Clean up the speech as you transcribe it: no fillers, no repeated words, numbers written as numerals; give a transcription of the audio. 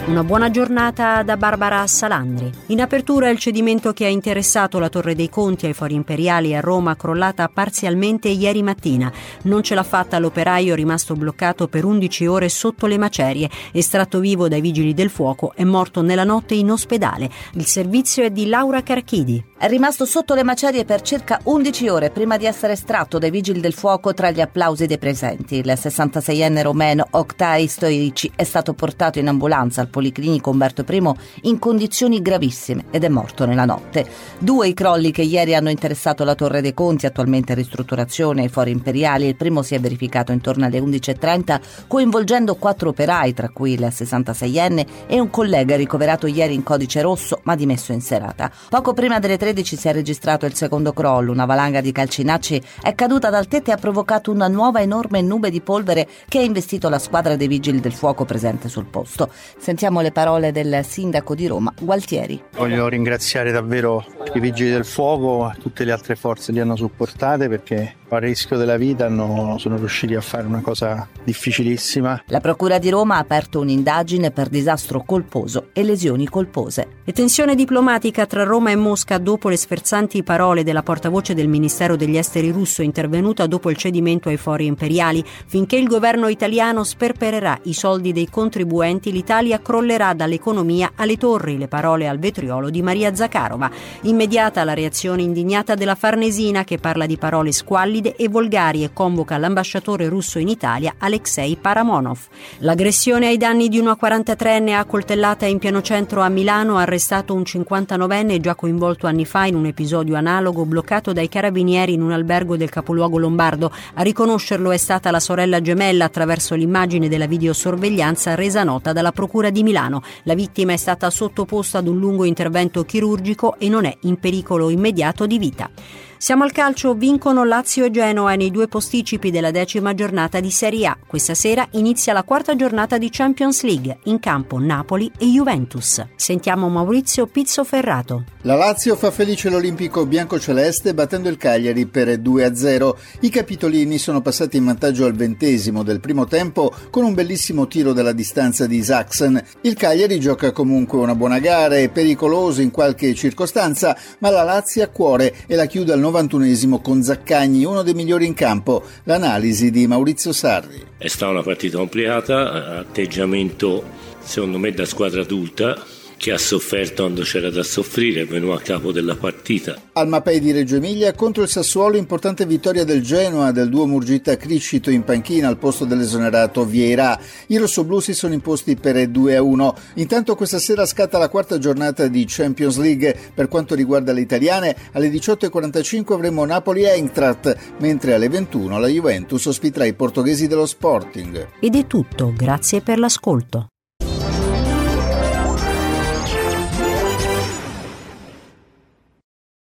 Una buona giornata da Barbara Salandri. In apertura il cedimento che ha interessato la Torre dei Conti ai Fori Imperiali a Roma, crollata parzialmente ieri mattina. Non ce l'ha fatta l'operaio rimasto bloccato per 11 ore sotto le macerie. Estratto vivo dai vigili del fuoco, è morto nella notte in ospedale. Il servizio è di Laura Carchidi. È rimasto sotto le macerie per circa 11 ore prima di essere estratto dai vigili del fuoco tra gli applausi dei presenti. Il 66enne romeno Oktay Stoici è stato portato in ambulanza al Policlinico Umberto I in condizioni gravissime ed è morto nella notte. 2 i crolli che ieri hanno interessato la Torre dei Conti, attualmente in ristrutturazione ai Fori Imperiali. Il primo si è verificato intorno alle 11.30 coinvolgendo 4 operai, tra cui il 66enne e un collega ricoverato ieri in codice rosso ma dimesso in serata. Poco prima delle 13 si è registrato il secondo crollo. Una valanga di calcinacci è caduta dal tetto e ha provocato una nuova enorme nube di polvere che ha investito la squadra dei vigili del fuoco presente sul posto. Sentiamo le parole del sindaco di Roma, Gualtieri. Voglio ringraziare davvero i vigili del fuoco e tutte le altre forze che li hanno supportate, perché a rischio della vita sono riusciti a fare una cosa difficilissima. La Procura di Roma ha aperto un'indagine per disastro colposo e lesioni colpose. E tensione diplomatica tra Roma e Mosca dopo le sferzanti parole della portavoce del Ministero degli Esteri russo, intervenuta dopo il cedimento ai Fori Imperiali. Finché il governo italiano sperpererà i soldi dei contribuenti, l'Italia crollerà dall'economia alle torri, le parole al vetriolo di Maria Zakharova. Immediata la reazione indignata della Farnesina, che parla di parole squallide e volgari e convoca l'ambasciatore russo in Italia Alexei Paramonov. L'aggressione ai danni di una 43enne accoltellata in pieno centro a Milano, ha arrestato un 59enne già coinvolto anni fa in un episodio analogo, bloccato dai carabinieri in un albergo del capoluogo lombardo. A riconoscerlo è stata la sorella gemella attraverso l'immagine della videosorveglianza resa nota dalla Procura di Milano. La vittima è stata sottoposta ad un lungo intervento chirurgico e non è in pericolo immediato di vita. Siamo al calcio, vincono Lazio e Genoa nei 2 posticipi della 10ª giornata di Serie A. Questa sera inizia la 4ª giornata di Champions League, in campo Napoli e Juventus. Sentiamo Maurizio Pizzoferrato. La Lazio fa felice l'Olimpico biancoceleste battendo il Cagliari per 2-0. I capitolini sono passati in vantaggio al 20° del primo tempo con un bellissimo tiro dalla distanza di Isaacsen. Il Cagliari gioca comunque una buona gara, è pericoloso in qualche circostanza, ma la Lazio ha cuore e la chiude al 91° con Zaccagni, uno dei migliori in campo. L'analisi di Maurizio Sarri. È stata una partita complicata, atteggiamento secondo me da squadra adulta che ha sofferto quando c'era da soffrire, è venuto a capo della partita. Al Mapei di Reggio Emilia contro il Sassuolo, importante vittoria del Genoa, del duo Murgita-Criscito in panchina al posto dell'esonerato Vieira. I rossoblù si sono imposti per 2-1. Intanto questa sera scatta la 4ª giornata di Champions League. Per quanto riguarda le italiane, alle 18.45 avremo Napoli-Eintracht, mentre alle 21 la Juventus ospiterà i portoghesi dello Sporting. Ed è tutto, grazie per l'ascolto.